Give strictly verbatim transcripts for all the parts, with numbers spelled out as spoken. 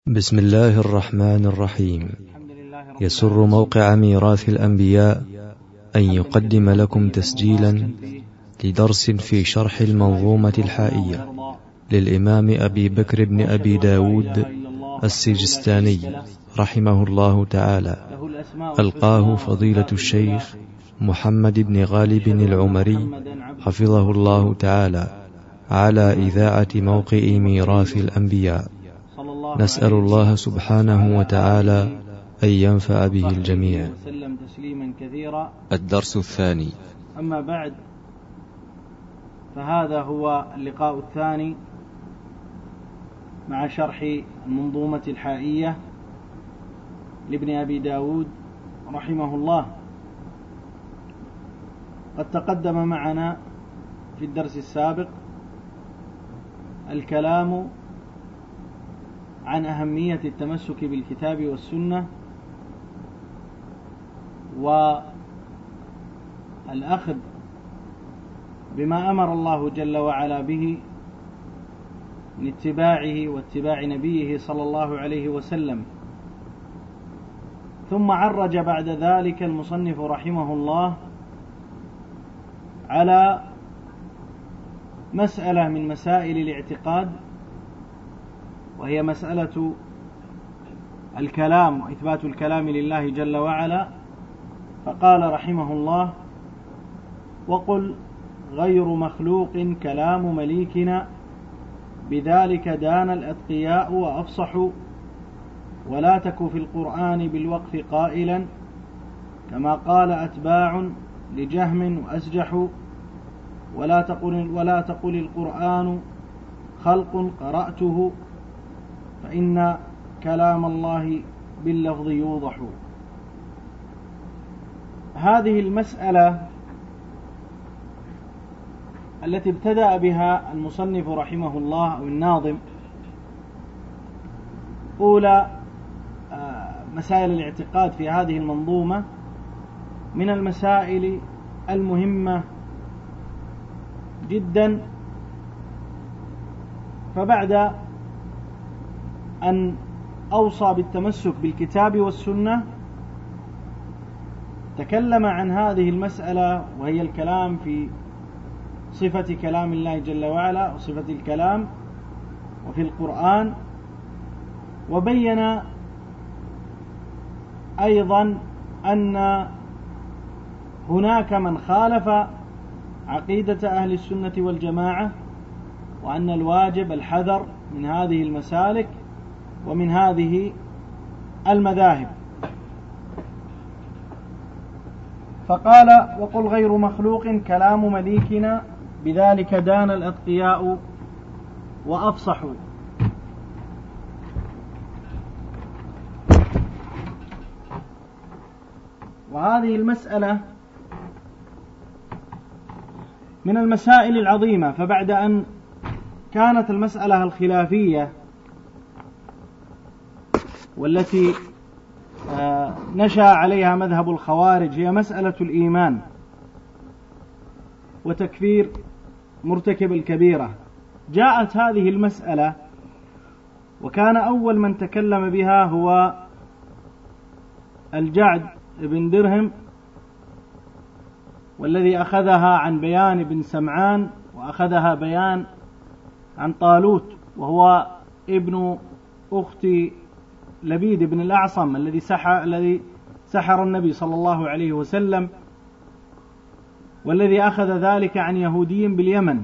بسم الله الرحمن الرحيم. يسر موقع ميراث الأنبياء أن يقدم لكم تسجيلا لدرس في شرح المنظومة الحائية للإمام أبي بكر بن أبي داود السجستاني رحمه الله تعالى، ألقاه فضيلة الشيخ محمد بن غالب العمري حفظه الله تعالى على إذاعة موقع ميراث الأنبياء. نسأل الله سبحانه وتعالى أن ينفع به الجميع. الدرس الثاني. أما بعد، فهذا هو اللقاء الثاني مع شرح المنظومة الحائية لابن أبي داود رحمه الله. قد تقدم معنا في الدرس السابق الكلام عن أهمية التمسك بالكتاب والسنة والأخذ بما أمر الله جل وعلا به من اتباعه واتباع نبيه صلى الله عليه وسلم. ثم عرج بعد ذلك المصنف رحمه الله على مسألة من مسائل الاعتقاد، وهي مسألة الكلام وإثبات الكلام لله جل وعلا. فقال رحمه الله: وقل غير مخلوق كلام مليكنا، بذلك دان الأتقياء وأفصحوا، ولا تك في القرآن بالوقف قائلا، كما قال أتباع لجهم وأسجحوا، ولا تقل, ولا تقل القرآن خلق قرأته، فإن كلام الله باللفظ يوضح. هذه المسألة التي ابتدأ بها المصنف رحمه الله أو الناظم أولى مسائل الاعتقاد في هذه المنظومة، من المسائل المهمة جدا. فبعد أن أوصى بالتمسك بالكتاب والسنة، تكلم عن هذه المسألة، وهي الكلام في صفة كلام الله جل وعلا وصفة الكلام وفي القرآن، وبين أيضا أن هناك من خالف عقيدة أهل السنة والجماعة، وأن الواجب الحذر من هذه المسالك ومن هذه المذاهب. فقال: وقل غير مخلوق كلام مليكنا، بذلك دان الأتقياء وأفصحوا. وهذه المسألة من المسائل العظيمة. فبعد أن كانت المسألة الخلافية والتي نشأ عليها مذهب الخوارج هي مسألة الإيمان وتكفير مرتكب الكبيرة، جاءت هذه المسألة، وكان أول من تكلم بها هو الجعد بن درهم، والذي أخذها عن بيان بن سمعان، وأخذها بيان عن طالوت وهو ابن أخت لبيد بن الأعصم الذي سحر, الذي سحر النبي صلى الله عليه وسلم، والذي أخذ ذلك عن يهودي باليمن.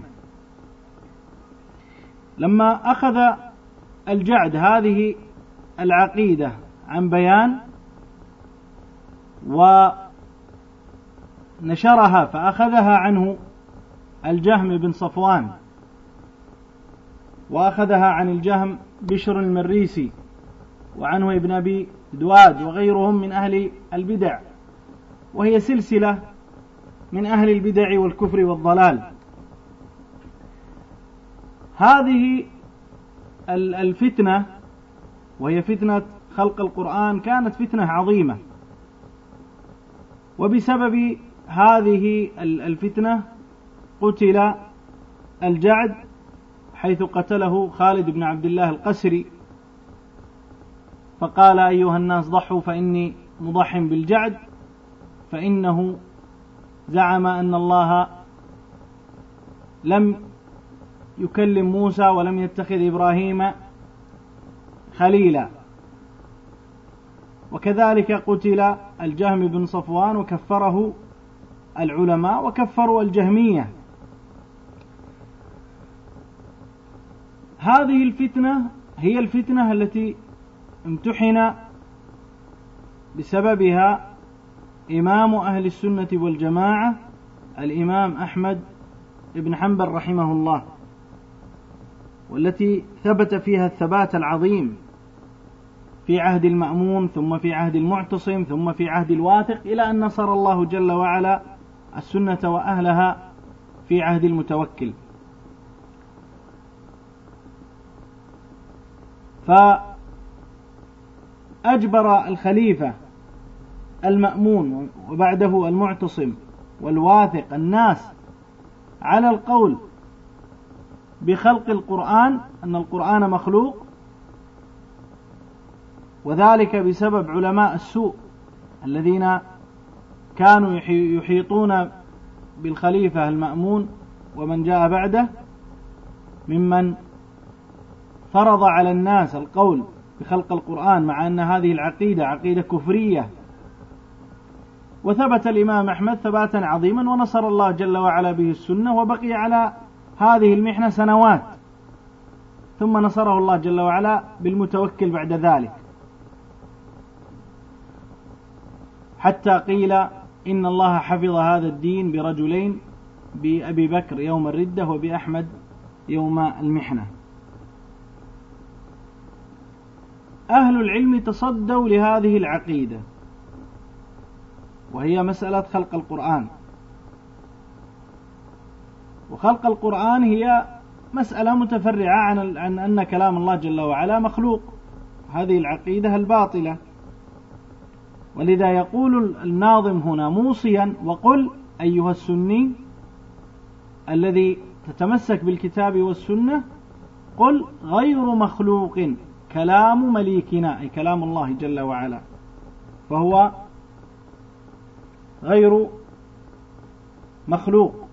لما أخذ الجعد هذه العقيدة عن بيان ونشرها، فأخذها عنه الجهم بن صفوان، وأخذها عن الجهم بشر المريسي، وعنه ابن أبي دواد وغيرهم من أهل البدع، وهي سلسلة من أهل البدع والكفر والضلال. هذه الفتنة، وهي فتنة خلق القرآن، كانت فتنة عظيمة، وبسبب هذه الفتنة قتل الجعد، حيث قتله خالد بن عبد الله القسري فقال أيها الناس ضحوا فإني مضح بالجعد، فإنه زعم أن الله لم يكلم موسى ولم يتخذ إبراهيم خليلا. وكذلك قتل الجهم بن صفوان وكفره العلماء وكفروا الجهمية. هذه الفتنة هي الفتنة التي امتحن بسببها إمام أهل السنة والجماعة الإمام أحمد بن حنبل رحمه الله، والتي ثبت فيها الثبات العظيم في عهد المأمون، ثم في عهد المعتصم، ثم في عهد الواثق، إلى أن نصر الله جل وعلا السنة وأهلها في عهد المتوكل. فأجبر الخليفة المأمون وبعده المعتصم والواثق الناس على القول بخلق القرآن، أن القرآن مخلوق، وذلك بسبب علماء السوء الذين كانوا يحيطون بالخليفة المأمون ومن جاء بعده، ممن فرض على الناس القول بخلق القرآن مع أن هذه العقيدة عقيدة كفرية. وثبت الإمام أحمد ثباتا عظيما، ونصر الله جل وعلا به السنة، وبقي على هذه المحنة سنوات، ثم نصره الله جل وعلا بالمتوكل بعد ذلك، حتى قيل إن الله حفظ هذا الدين برجلين، بأبي بكر يوم الردة وبأحمد يوم المحنة. أهل العلم تصدوا لهذه العقيدة، وهي مسألة خلق القرآن. وخلق القرآن هي مسألة متفرعة عن عن أن كلام الله جل وعلا مخلوق، هذه العقيدة الباطلة. ولذا يقول الناظم هنا موصيا: وقل أيها السني الذي تتمسك بالكتاب والسنة، قل غير مخلوق كلام مليكنا، أي كلام الله جل وعلا، فهو غير مخلوق.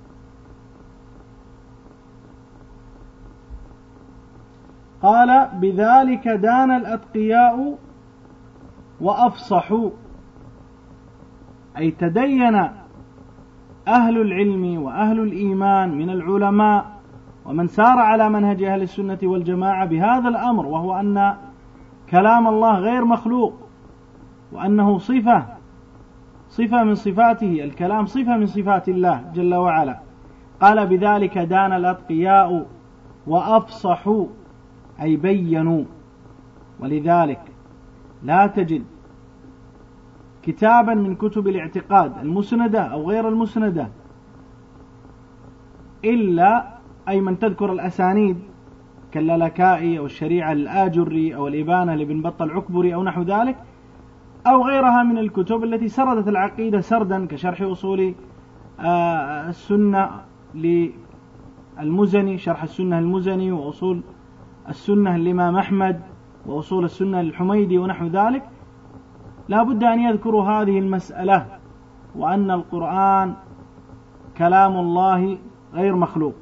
قال: بذلك دان الأتقياء وأفصحوا، أي تدين أهل العلم وأهل الإيمان من العلماء ومن سار على منهج أهل السنة والجماعة بهذا الأمر، وهو أن كلام الله غير مخلوق، وأنه صفة صفة من صفاته، الكلام صفة من صفات الله جل وعلا. قال: بذلك دان الأتقياء وأفصحوا، أي بينوا. ولذلك لا تجد كتابا من كتب الاعتقاد المسندة أو غير المسندة إلا أي من تذكر الأسانيد كاللالكائي أو الشريعة الآجري أو الإبانة لابن بطة العكبري أو نحو ذلك، أو غيرها من الكتب التي سردت العقيدة سردا، كشرح أصول السنة للمزني، شرح السنة المزني، وأصول السنة للإمام أحمد، وأصول السنة للحميدي ونحو ذلك. لا بد أن يذكروا هذه المسألة، وأن القرآن كلام الله غير مخلوق.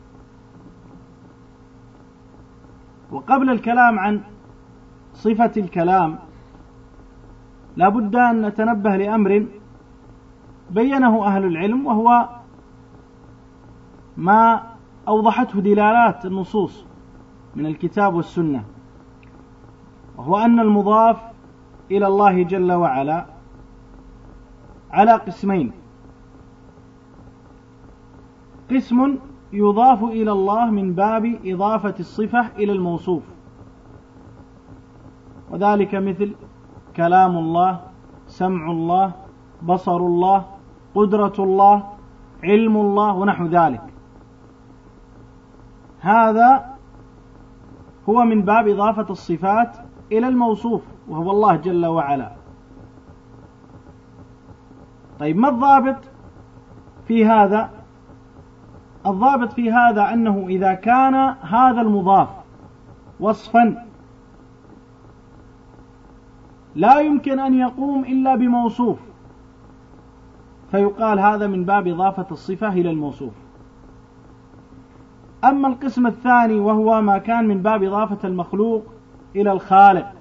وقبل الكلام عن صفة الكلام لا بد أن نتنبه لأمر بينه أهل العلم، وهو ما أوضحته دلالات النصوص من الكتاب والسنة، وهو أن المضاف إلى الله جل وعلا على قسمين: قسم يضاف إلى الله من باب إضافة الصفة إلى الموصوف، وذلك مثل كلام الله، سمع الله، بصر الله، قدرة الله، علم الله ونحو ذلك. هذا هو من باب إضافة الصفات إلى الموصوف، وهو الله جل وعلا. طيب، ما الضابط في هذا؟ الضابط في هذا أنه إذا كان هذا المضاف وصفا لا يمكن أن يقوم إلا بموصوف، فيقال هذا من باب إضافة الصفة إلى الموصوف. أما القسم الثاني وهو ما كان من باب إضافة المخلوق إلى الخالق،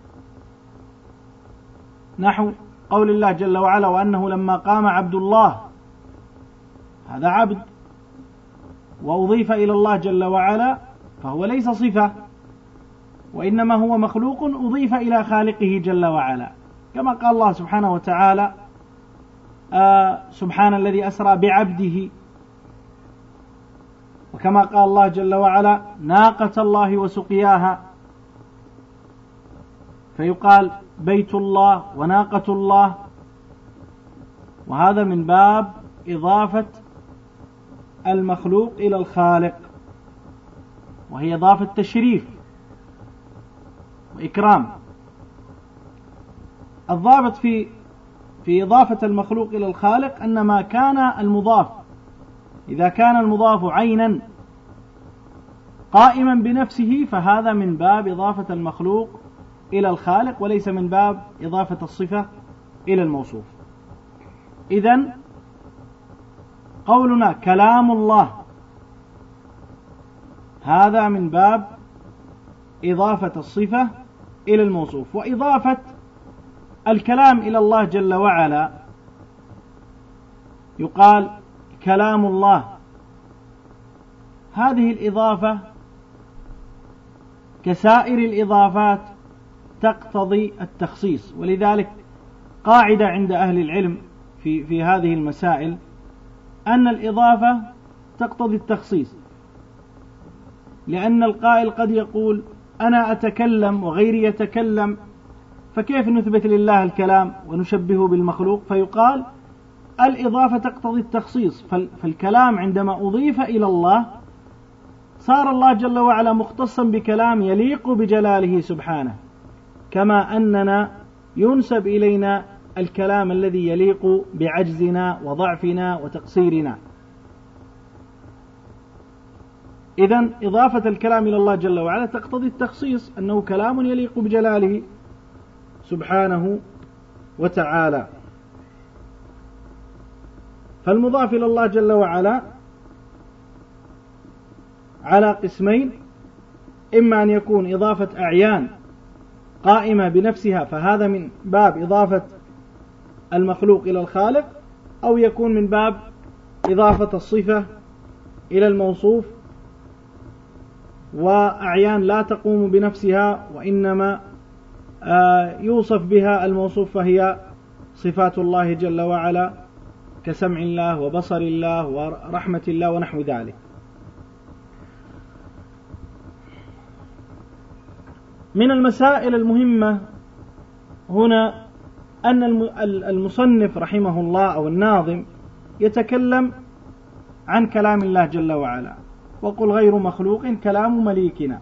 نحو قول الله جل وعلا: وأنه لما قام عبد الله، هذا عبد وأضيف إلى الله جل وعلا فهو ليس صفة، وإنما هو مخلوق أضيف إلى خالقه جل وعلا، كما قال الله سبحانه وتعالى: آه سبحان الذي أسرى بعبده، وكما قال الله جل وعلا: ناقة الله وسقياها، فيقال بيت الله وناقة الله، وهذا من باب إضافة المخلوق إلى الخالق، وهي إضافة تشريف وإكرام. الضابط في في إضافة المخلوق إلى الخالق أن ما كان المضاف، إذا كان المضاف عينا قائما بنفسه فهذا من باب إضافة المخلوق إلى الخالق، وليس من باب إضافة الصفة إلى الموصوف. إذن قولنا كلام الله هذا من باب إضافة الصفة إلى الموصوف. وإضافة الكلام إلى الله جل وعلا يقال كلام الله، هذه الإضافة كسائر الإضافات تقتضي التخصيص، ولذلك قاعدة عند أهل العلم في في هذه المسائل أن الإضافة تقتضي التخصيص، لأن القائل قد يقول أنا أتكلم وغيري يتكلم، فكيف نثبت لله الكلام ونشبهه بالمخلوق؟ فيقال الإضافة تقتضي التخصيص، فالكلام عندما أضيف إلى الله صار الله جل وعلا مختصا بكلام يليق بجلاله سبحانه، كما أننا ينسب إلينا الكلام الذي يليق بعجزنا وضعفنا وتقصيرنا. إذن إضافة الكلام إلى الله جل وعلا تقتضي التخصيص، أنه كلام يليق بجلاله سبحانه وتعالى. فالمضاف إلى الله جل وعلا على قسمين: إما أن يكون إضافة أعيان قائمة بنفسها فهذا من باب إضافة المخلوق إلى الخالق، أو يكون من باب إضافة الصفة إلى الموصوف، وأعيان لا تقوم بنفسها وإنما يوصف بها الموصوف، فهي صفات الله جل وعلا كسمع الله وبصر الله ورحمة الله ونحو ذلك. من المسائل المهمة هنا أن المصنف رحمه الله أو الناظم يتكلم عن كلام الله جل وعلا، وقل غير مخلوق كلام مليكنا.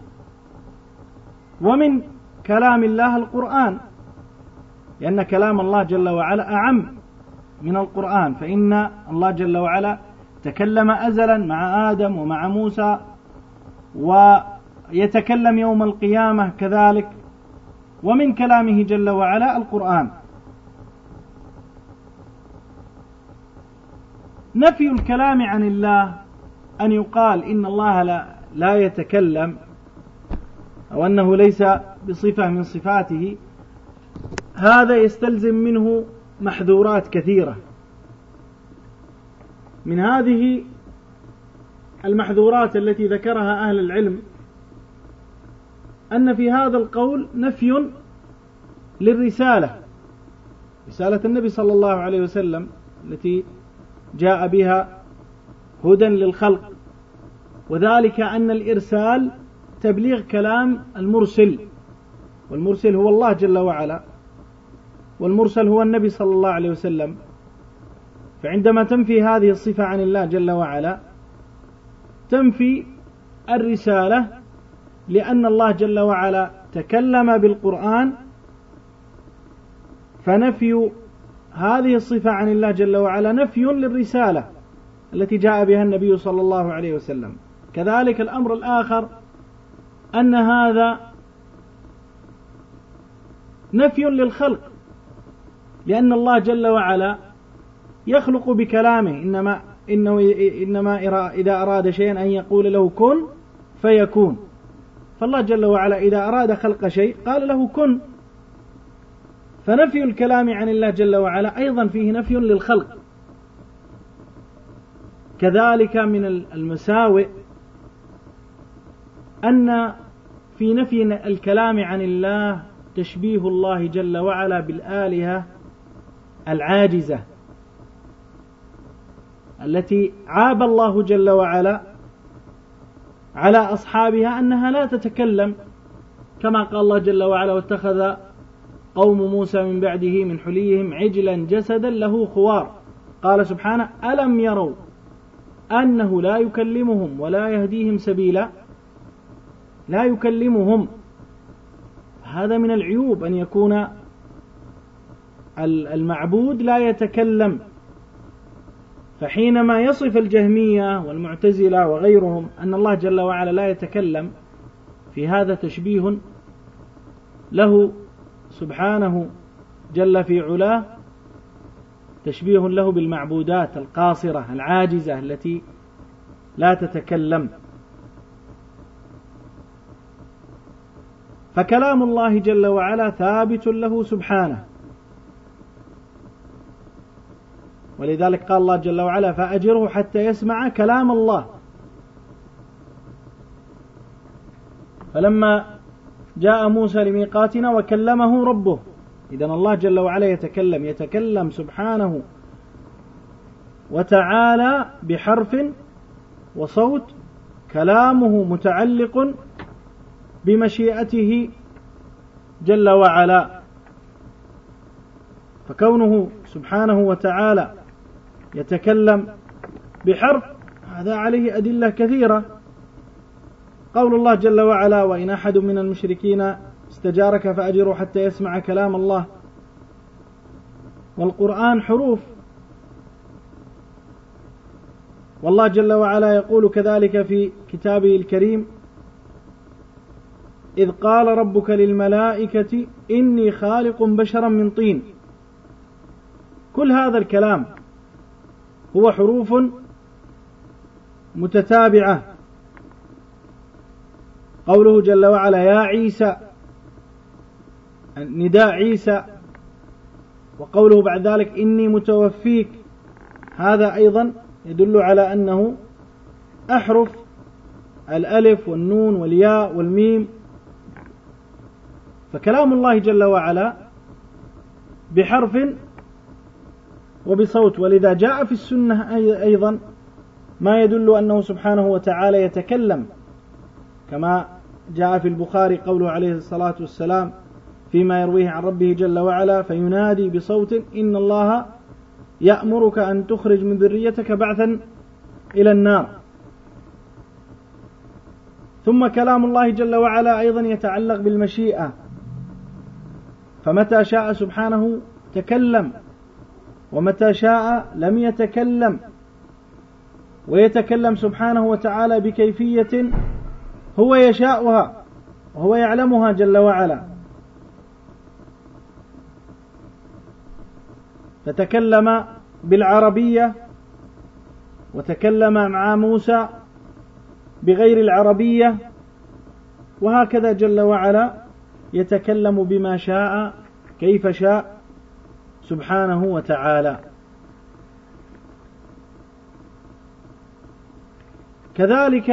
ومن كلام الله القرآن، لأن كلام الله جل وعلا أعم من القرآن، فإن الله جل وعلا تكلم أزلا مع آدم ومع موسى، ويتكلم يوم القيامة كذلك. ومن كلامه جل وعلا القرآن. نفي الكلام عن الله أن يقال إن الله لا, لا يتكلم أو أنه ليس بصفة من صفاته، هذا يستلزم منه محذورات كثيرة. من هذه المحذورات التي ذكرها أهل العلم أن في هذا القول نفي للرسالة، رسالة النبي صلى الله عليه وسلم التي جاء بها هدى للخلق، وذلك أن الإرسال تبليغ كلام المرسل، والمرسل هو الله جل وعلا، والمرسل هو النبي صلى الله عليه وسلم. فعندما تنفي هذه الصفة عن الله جل وعلا تنفي الرسالة، لأن الله جل وعلا تكلم بالقرآن، فنفي هذه الصفة عن الله جل وعلا نفي للرسالة التي جاء بها النبي صلى الله عليه وسلم. كذلك الأمر الآخر أن هذا نفي للخلق، لأن الله جل وعلا يخلق بكلامه، إنما إنه إنما إذا أراد شيئا أن يقول له كن فيكون. فالله جل وعلا إذا أراد خلق شيء قال له كن. فنفي الكلام عن الله جل وعلا أيضا فيه نفي للخلق. كذلك من المساوئ أن في نفي الكلام عن الله تشبيه الله جل وعلا بالآلهة العاجزة التي عاب الله جل وعلا على أصحابها أنها لا تتكلم، كما قال الله جل وعلا: واتخذ قوم موسى من بعده من حليهم عجلا جسدا له خوار. قال سبحانه: ألم يروا أنه لا يكلمهم ولا يهديهم سبيلا. لا يكلمهم، هذا من العيوب أن يكون المعبود لا يتكلم. فحينما يصف الجهمية والمعتزلة وغيرهم أن الله جل وعلا لا يتكلم، في هذا تشبيه له سبحانه جل في علاه، تشبيه له بالمعبودات القاصرة العاجزة التي لا تتكلم. فكلام الله جل وعلا ثابت له سبحانه، ولذلك قال الله جل وعلا: فأجره حتى يسمع كلام الله. فلما جاء موسى لميقاتنا وكلمه ربه، إذن الله جل وعلا يتكلم يتكلم سبحانه وتعالى بحرف وصوت، كلامه متعلق بمشيئته جل وعلا. فكونه سبحانه وتعالى يتكلم بحرف هذا عليه أدلة كثيرة. قول الله جل وعلا: وإن أحد من المشركين استجارك فأجره حتى يسمع كلام الله. والقرآن حروف، والله جل وعلا يقول كذلك في كتابه الكريم: إذ قال ربك للملائكة إني خالق بشرا من طين. كل هذا الكلام هو حروف متتابعة. قوله جل وعلا: يا عيسى، نداء عيسى، وقوله بعد ذلك: إني متوفيك، هذا أيضا يدل على أنه أحرف الألف والنون والياء والميم. فكلام الله جل وعلا بحرف وبصوت. ولذا جاء في السنة أيضا ما يدل أنه سبحانه وتعالى يتكلم، كما جاء في البخاري قوله عليه الصلاة والسلام فيما يرويه عن ربه جل وعلا: فينادي بصوت إن الله يأمرك أن تخرج من ذريتك بعثا إلى النار. ثم كلام الله جل وعلا أيضا يتعلق بالمشيئة، فمتى شاء سبحانه تكلم، ومتى شاء لم يتكلم. ويتكلم سبحانه وتعالى بكيفية هو يشاؤها وهو يعلمها جل وعلا. فتكلم بالعربية، وتكلم مع موسى بغير العربية، وهكذا جل وعلا يتكلم بما شاء كيف شاء سبحانه وتعالى. كذلك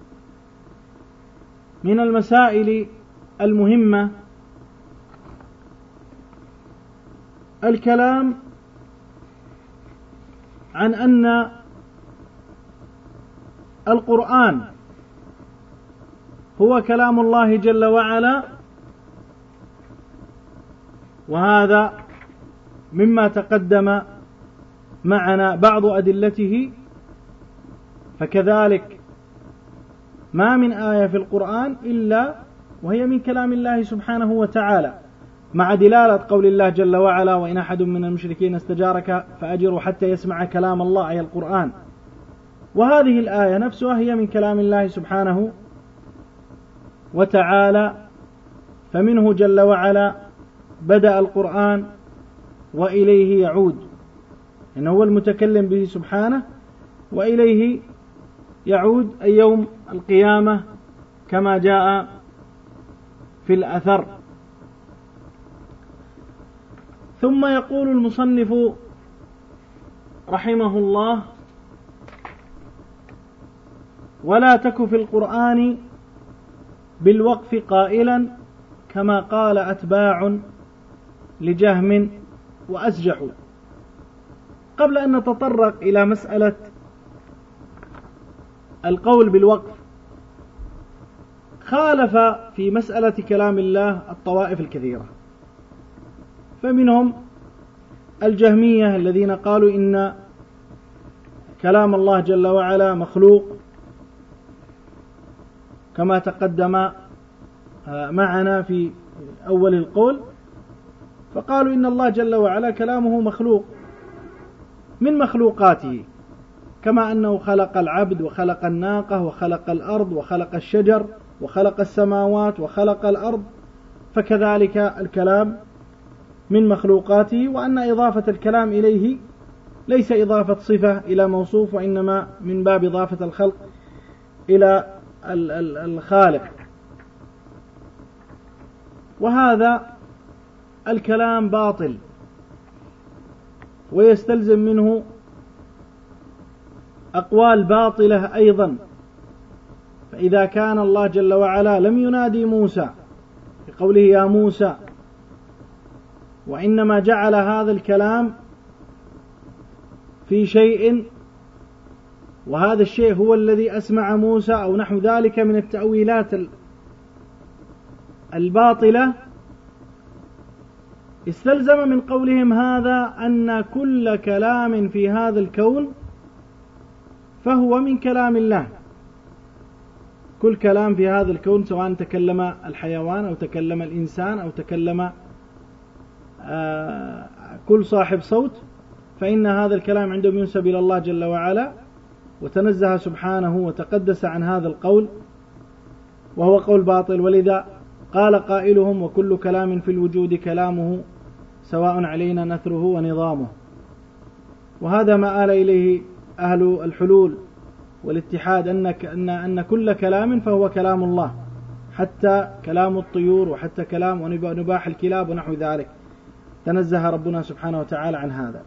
من المسائل المهمة الكلام عن أن القرآن هو كلام الله جل وعلا، وهذا مما تقدم معنا بعض أدلته. فكذلك ما من آية في القرآن إلا وهي من كلام الله سبحانه وتعالى، مع دلالة قول الله جل وعلا: وإن أحد من المشركين استجارك فأجره حتى يسمع كلام الله، أي القرآن. وهذه الآية نفسها هي من كلام الله سبحانه وتعالى. فمنه جل وعلا بدأ القرآن وإليه يعود، إنه هو المتكلم به سبحانه وإليه يعود أي يوم القيامة كما جاء في الأثر. ثم يقول المصنف رحمه الله: ولا تك في القرآن بالوقف قائلا كما قال أتباع لجهم وأسجحوا. قبل أن نتطرق إلى مسألة القول بالوقف، خالف في مسألة كلام الله الطوائف الكثيرة، فمنهم الجهمية الذين قالوا إن كلام الله جل وعلا مخلوق كما تقدم معنا في أول القول، فقالوا إن الله جل وعلا كلامه مخلوق من مخلوقاته، كما أنه خلق العبد وخلق الناقة وخلق الأرض وخلق الشجر وخلق السماوات وخلق الأرض، فكذلك الكلام من مخلوقاته، وأن إضافة الكلام إليه ليس إضافة صفة إلى موصوف، وإنما من باب إضافة الخلق إلى الخالق. وهذا الكلام باطل ويستلزم منه أقوال باطلة أيضا. فإذا كان الله جل وعلا لم ينادي موسى بقوله يا موسى، وإنما جعل هذا الكلام في شيء، وهذا الشيء هو الذي أسمع موسى أو نحو ذلك من التأويلات الباطلة، استلزم من قولهم هذا أن كل كلام في هذا الكون فهو من كلام الله. كل كلام في هذا الكون، سواء تكلم الحيوان أو تكلم الإنسان أو تكلم آه كل صاحب صوت، فإن هذا الكلام عندهم ينسب إلى الله جل وعلا، وتنزه سبحانه وتقدس عن هذا القول، وهو قول باطل. ولذا قال قائلهم: وكل كلام في الوجود كلامه سواء علينا نثره ونظامه. وهذا ما آل إليه أهل الحلول والاتحاد، أن أن أن كل كلام فهو كلام الله، حتى كلام الطيور وحتى كلام ونباح الكلاب ونحو ذلك، تنزه ربنا سبحانه وتعالى عن هذا.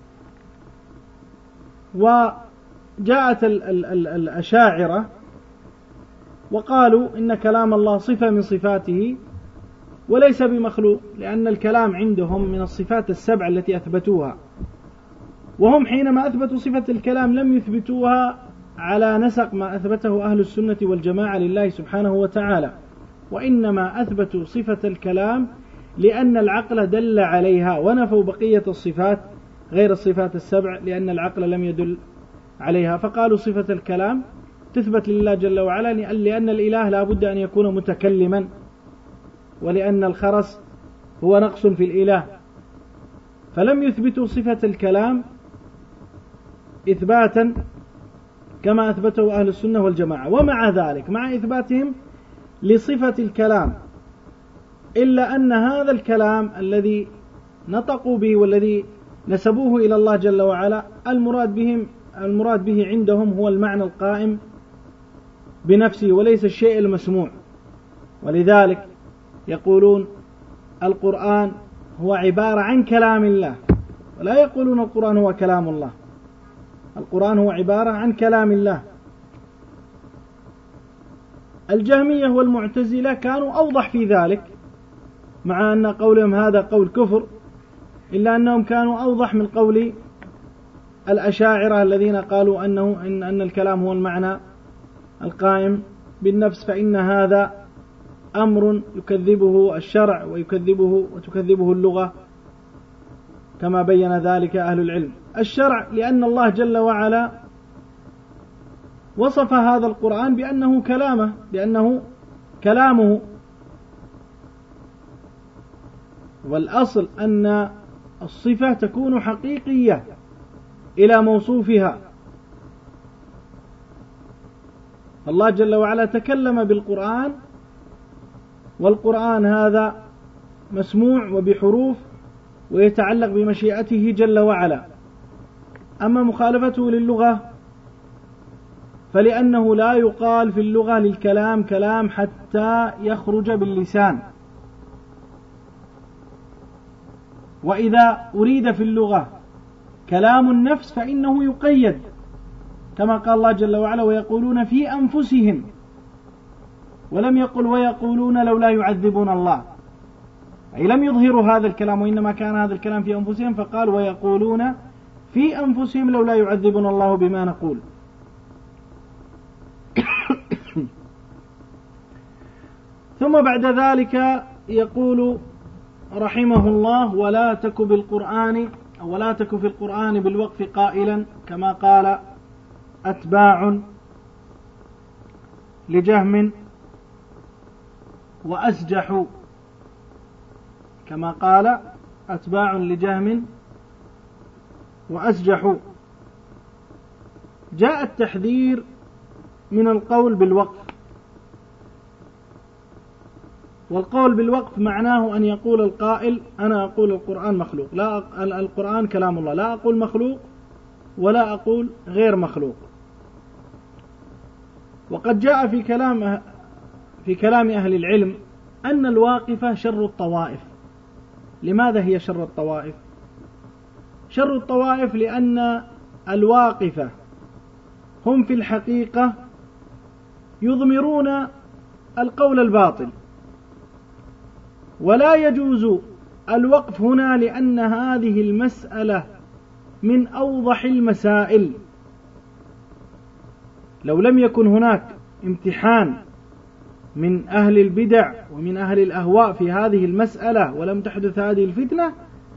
وجاءت الأشاعرة وقالوا إن كلام الله صفة من صفاته وليس بمخلوق، لأن الكلام عندهم من الصفات السبع التي أثبتوها، وهم حينما أثبتوا صفة الكلام لم يثبتوها على نسق ما أثبته أهل السنة والجماعة لله سبحانه وتعالى، وإنما أثبتوا صفة الكلام لأن العقل دل عليها، ونفوا بقية الصفات غير الصفات السبع لأن العقل لم يدل عليها. فقالوا صفة الكلام تثبت لله جل وعلا لأن الإله لا بد أن يكون متكلما، ولأن الخرس هو نقص في الإله، فلم يثبتوا صفة الكلام إثباتا كما أثبته أهل السنة والجماعة. ومع ذلك، مع إثباتهم لصفة الكلام، إلا أن هذا الكلام الذي نطقوا به والذي نسبوه إلى الله جل وعلا المراد بهم المراد به عندهم هو المعنى القائم بنفسه وليس الشيء المسموع. ولذلك يقولون القرآن هو عبارة عن كلام الله، ولا يقولون القرآن هو كلام الله. القرآن هو عبارة عن كلام الله. الجهمية والمعتزلة كانوا أوضح في ذلك، مع أن قولهم هذا قول كفر، إلا أنهم كانوا أوضح من قول الأشاعرة الذين قالوا أنه إن, أن الكلام هو المعنى القائم بالنفس، فإن هذا أمر يكذبه الشرع ويكذبه وتكذبه اللغة، كما بين ذلك أهل العلم. الشرع لأن الله جل وعلا وصف هذا القرآن بأنه كلامه، بأنه كلامه، والأصل أن الصفة تكون حقيقية إلى موصوفها. الله جل وعلا تكلم بالقرآن، والقرآن هذا مسموع وبحروف ويتعلق بمشيئته جل وعلا. أما مخالفته للغة فلأنه لا يقال في اللغة للكلام كلام حتى يخرج باللسان، وإذا أريد في اللغة كلام النفس فإنه يقيد، كما قال الله جل وعلا ويقولون في أنفسهم، ولم يقل ويقولون لولا يعذبون الله، أي لم يظهروا هذا الكلام، وإنما كان هذا الكلام في أنفسهم، فقال ويقولون في أنفسهم لولا يعذبون الله بما نقول. ثم بعد ذلك يقول رحمه الله ولا تك بالقرآن أو ولا تك في القرآن بالوقف قائلا كما قال أتباع لجهم وأسجح، كما قال أتباع لجهم وأسجح. جاء التحذير من القول بالوقف، والقول بالوقف معناه أن يقول القائل أنا أقول القرآن مخلوق، لا القرآن كلام الله، لا أقول مخلوق ولا أقول غير مخلوق. وقد جاء في كلام في كلام أهل العلم أن الواقفة شر الطوائف. لماذا هي شر الطوائف؟ شر الطوائف لأن الواقفة هم في الحقيقة يضمرون القول الباطل، ولا يجوز الوقف هنا لأن هذه المسألة من أوضح المسائل. لو لم يكن هناك امتحان من أهل البدع ومن أهل الأهواء في هذه المسألة ولم تحدث هذه الفتنة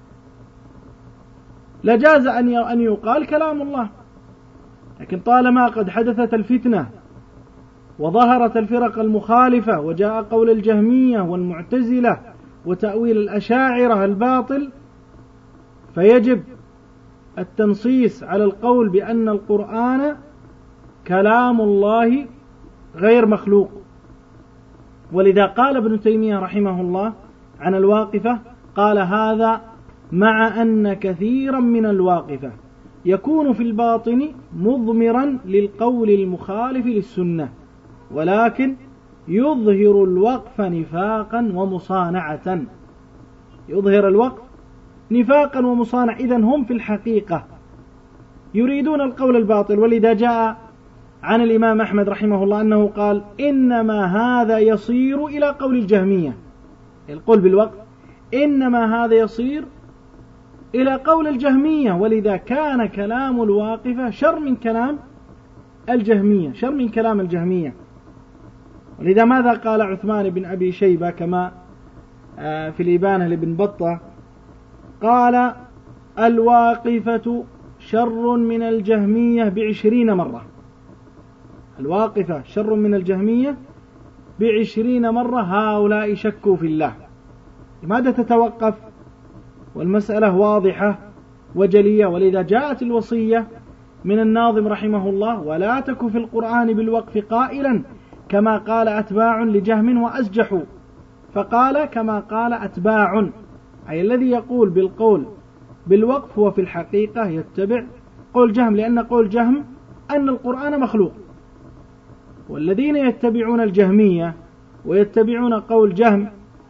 لجاز أن يقال كلام الله، لكن طالما قد حدثت الفتنة وظهرت الفرق المخالفة وجاء قول الجهمية والمعتزلة وتأويل الأشاعرة الباطل، فيجب التنصيص على القول بأن القرآن كلام الله غير مخلوق. ولذا قال ابن تيمية رحمه الله عن الواقفة، قال هذا مع أن كثيرا من الواقفة يكون في الباطن مضمرا للقول المخالف للسنة، ولكن يظهر الوقف نفاقا ومصانعة، يظهر الوقف نفاقا ومصانعة. إذن هم في الحقيقة يريدون القول الباطل. ولذا جاء عن الإمام أحمد رحمه الله أنه قال إنما هذا يصير إلى قول الجهمية، القول بالوقف إنما هذا يصير إلى قول الجهمية، ولذا كان كلام الواقفة شر من كلام الجهمية، شر من كلام الجهمية. ولذا ماذا قال عثمان بن أبي شيبة كما في الإبانة لابن بطة؟ قال الواقفة شر من الجهمية بعشرين مرة، الواقفة شر من الجهمية بعشرين مرة، هؤلاء شكوا في الله. لماذا تتوقف والمسألة واضحة وجلية؟ ولذا جاءت الوصية من الناظم رحمه الله ولا تك في القرآن بالوقف قائلا كما قال أتباع لجهم وأسجحوا، فقال كما قال أتباع، أي الذي يقول بالقول بالوقف هو في الحقيقة يتبع قول جهم، لأن قول جهم أن القرآن مخلوق، والذين يتبعون الجهمية ويتبعون قول جهم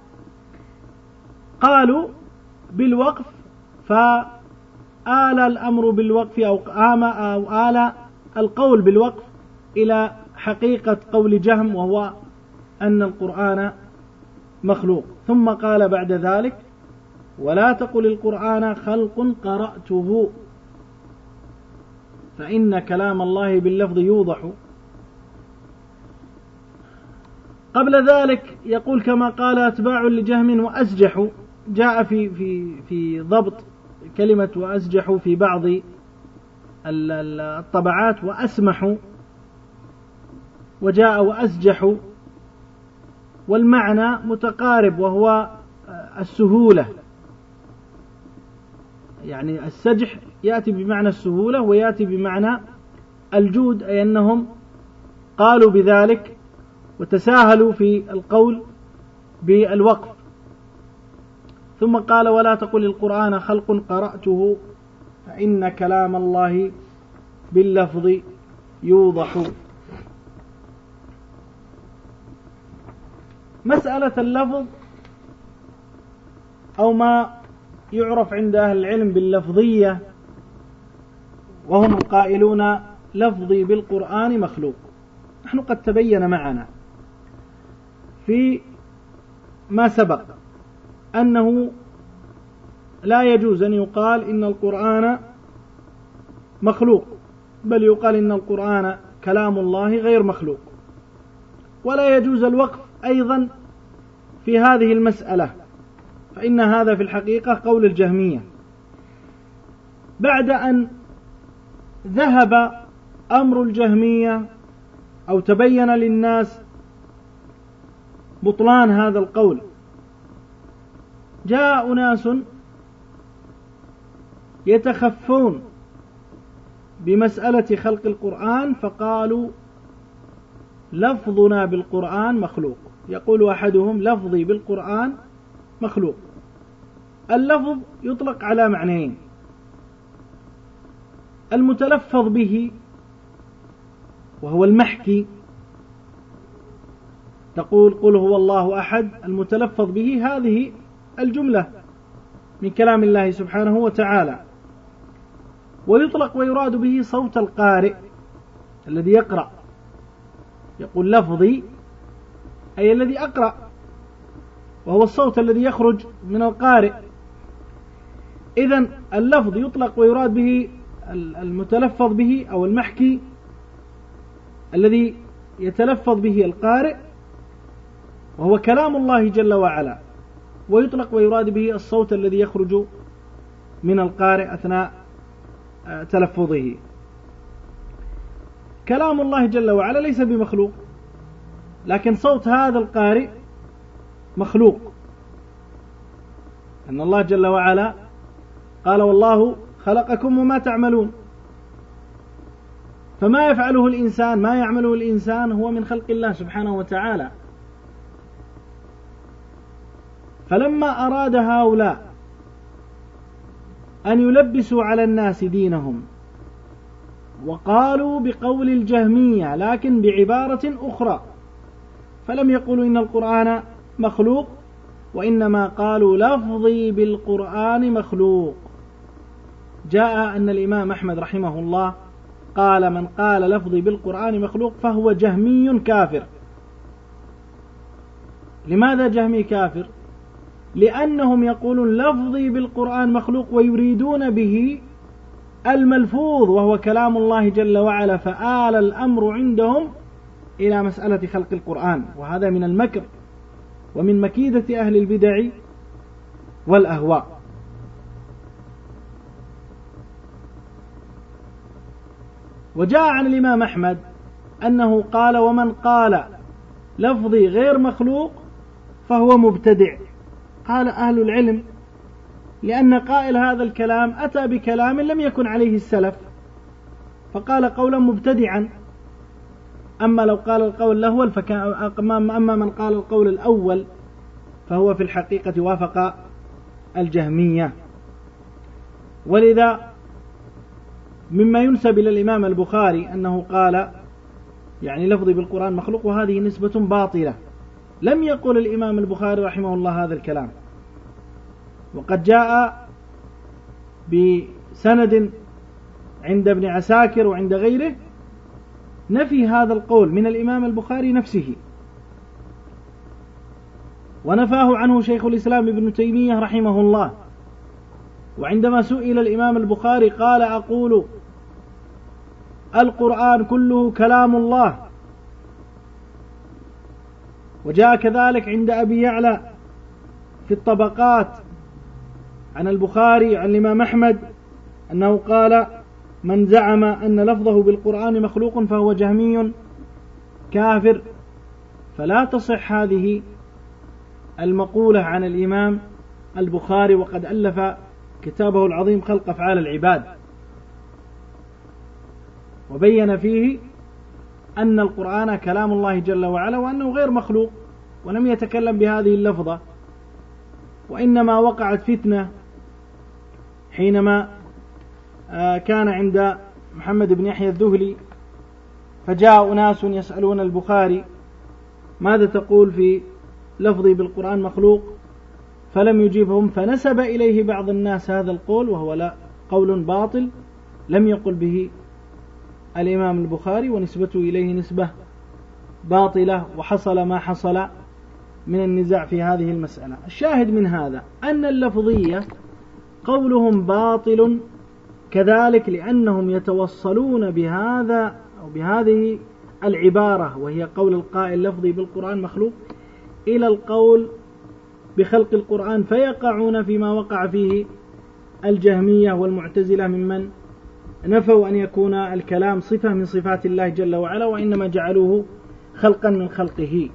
قالوا بالوقف، فآل الأمر بالوقف أو آم أو آل القول بالوقف إلى حقيقة قول جهم وهو أن القرآن مخلوق. ثم قال بعد ذلك ولا تقل القرآن خلق قرأته، فإن كلام الله باللفظ يوضح. قبل ذلك يقول كما قال أتباع لجهم وأسجحوا، جاء في في في ضبط كلمة وأسجحوا في بعض الطبعات وأسمحوا، وجاء وأسجحوا، والمعنى متقارب وهو السهولة، يعني السجح يأتي بمعنى السهولة ويأتي بمعنى الجود، أي أنهم قالوا بذلك وتساهلوا في القول بالوقف. ثم قال ولا تقل القرآن خلق قرأته فإن كلام الله باللفظ يوضح. مسألة اللفظ أو ما يعرف عند أهل العلم باللفظية، وهم القائلون لفظي بالقرآن مخلوق. نحن قد تبين معنا في ما سبق أنه لا يجوز أن يقال إن القرآن مخلوق، بل يقال إن القرآن كلام الله غير مخلوق. ولا يجوز الوقف أيضا في هذه المسألة، فإن هذا في الحقيقة قول الجهمية. بعد أن ذهب أمر الجهمية أو تبين للناس بطلان هذا القول، جاء أناس يتخفون بمسألة خلق القرآن فقالوا لفظنا بالقرآن مخلوق. يقول أحدهم لفظي بالقرآن مخلوق. اللفظ يطلق على معنيين: المتلفظ به وهو المحكي، تقول قل هو الله أحد، المتلفظ به هذه الجملة من كلام الله سبحانه وتعالى. ويطلق ويراد به صوت القارئ الذي يقرأ، يقول لفظي أي الذي أقرأ، وهو الصوت الذي يخرج من القارئ. إذن اللفظ يطلق ويراد به المتلفظ به أو المحكي الذي يتلفظ به القارئ وهو كلام الله جل وعلا، ويطلق ويراد به الصوت الذي يخرج من القارئ أثناء تلفظه. كلام الله جل وعلا ليس بمخلوق، لكن صوت هذا القارئ مخلوق، أن الله جل وعلا قال والله خلقكم وما تعملون، فما يفعله الإنسان ما يعمله الإنسان هو من خلق الله سبحانه وتعالى. فلما أراد هؤلاء أن يلبسوا على الناس دينهم وقالوا بقول الجهمية لكن بعبارة أخرى، فلم يقولوا إن القرآن مخلوق، وإنما قالوا لفظي بالقرآن مخلوق. جاء أن الإمام أحمد رحمه الله قال من قال لفظي بالقرآن مخلوق فهو جهمي كافر. لماذا جهمي كافر؟ لأنهم يقولون لفظي بالقرآن مخلوق ويريدون به الملفوظ وهو كلام الله جل وعلا، فآل الأمر عندهم إلى مسألة خلق القرآن، وهذا من المكر ومن مكيدة أهل البدع والأهواء. وجاء عن الإمام أحمد أنه قال ومن قال لفظي غير مخلوق فهو مبتدع. قال أهل العلم لأن قائل هذا الكلام أتى بكلام لم يكن عليه السلف فقال قولا مبتدعا، أما لو قال القول الأول فكان، أما من قال القول الأول فهو في الحقيقة وافق الجهمية. ولذا مما ينسب إلى الإمام البخاري أنه قال يعني لفظي بالقرآن مخلوق، وهذه نسبة باطلة. لم يقل الإمام البخاري رحمه الله هذا الكلام، وقد جاء بسند عند ابن عساكر وعند غيره نفي هذا القول من الإمام البخاري نفسه، ونفاه عنه شيخ الإسلام ابن تيمية رحمه الله. وعندما سئل الإمام البخاري قال أقول القرآن كله كلام الله. وجاء كذلك عند أبي يعلى في الطبقات عن البخاري عن الإمام أحمد أنه قال من زعم أن لفظه بالقرآن مخلوق فهو جهمي كافر. فلا تصح هذه المقولة عن الإمام البخاري، وقد ألف كتابه العظيم خلق أفعال العباد، وبين فيه أن القرآن كلام الله جل وعلا وأنه غير مخلوق، ولم يتكلم بهذه اللفظة. وإنما وقعت فتنة حينما كان عند محمد بن يحيى الذهلي، فجاء أناس يسألون البخاري ماذا تقول في لفظي بالقرآن مخلوق، فلم يجيبهم، فنسب إليه بعض الناس هذا القول، وهو لا قول باطل لم يقل به الإمام البخاري، ونسبته إليه نسبة باطلة، وحصل ما حصل من النزاع في هذه المسألة. الشاهد من هذا أن اللفظية قولهم باطل كذلك، لأنهم يتوصلون بهذا أو بهذه العبارة وهي قول القائل لفظي بالقرآن مخلوق إلى القول بخلق القرآن، فيقعون فيما وقع فيه الجهمية والمعتزلة ممن نفوا أن يكون الكلام صفة من صفات الله جل وعلا، وإنما جعلوه خلقا من خلقه.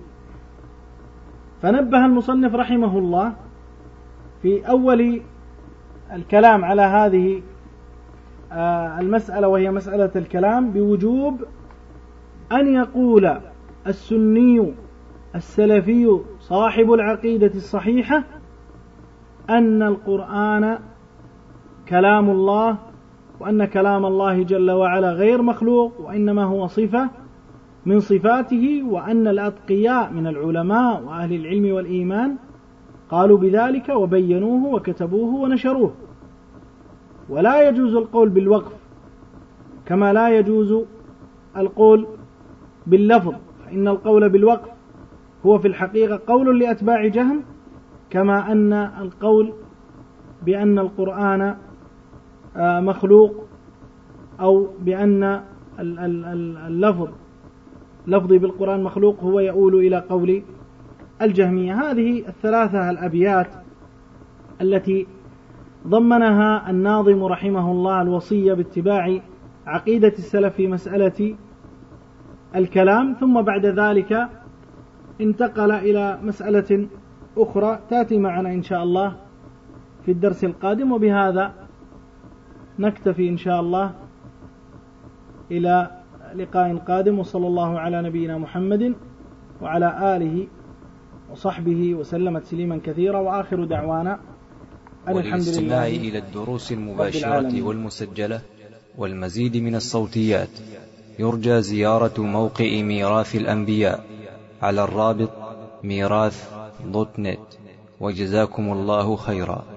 فنبه المصنف رحمه الله في أول الكلام على هذه المسألة، وهي مسألة الكلام، بوجوب أن يقول السني السلفي صاحب العقيدة الصحيحة أن القرآن كلام الله، وأن كلام الله جل وعلا غير مخلوق، وإنما هو صفة من صفاته، وأن الأتقياء من العلماء وأهل العلم والإيمان قالوا بذلك وبينوه وكتبوه ونشروه. ولا يجوز القول بالوقف كما لا يجوز القول باللفظ، فإن القول بالوقف هو في الحقيقة قول لأتباع جهم، كما أن القول بأن القرآن مخلوق أو بأن اللفظ لفظي بالقرآن مخلوق هو يؤول إلى قول الجهمية. هذه الثلاثة الأبيات التي ضمنها الناظم رحمه الله الوصية باتباع عقيدة السلف في مسألة الكلام، ثم بعد ذلك انتقل إلى مسألة أخرى تأتي معنا إن شاء الله في الدرس القادم. وبهذا نكتفي إن شاء الله إلى لقاء قادم، وصلى الله على نبينا محمد وعلى آله وصحبه وسلم تسليما كثيرا، وآخر دعوانا أن الحمد لله. وللاستماع إلى الدروس المباشرة والمسجلة والمزيد من الصوتيات يرجى زيارة موقع ميراث الأنبياء على الرابط ميراث دوت نت، وجزاكم الله خيرا.